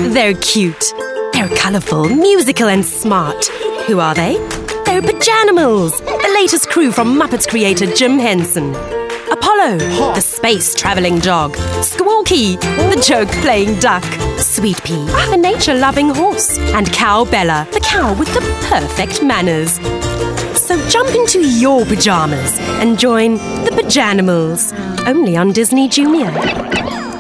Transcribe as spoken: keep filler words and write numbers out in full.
They're cute. They're colourful, musical and smart. Who are they? They're Pajanimals, the latest crew from Muppets creator Jim Henson. Apollo, the space-travelling dog. Squawky, the joke-playing duck. Sweet Pea, the nature-loving horse. And Cow Bella, the cow with the perfect manners. So jump into your pyjamas and join the Pajanimals, only on Disney Junior.